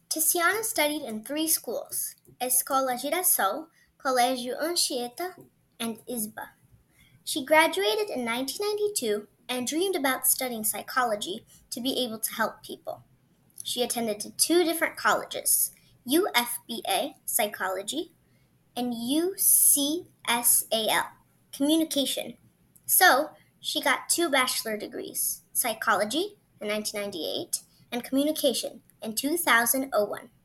Tiziana studied in three schools: Escola Girassol, Colégio Anchieta, and ISBA. She graduated in 1992 and dreamed about studying psychology to be able to help people. She attended two different colleges: UFBA, Psychology, and UCSAL, Communication. So, she got two bachelor degrees: Psychology in 1998 and Communication in 2001.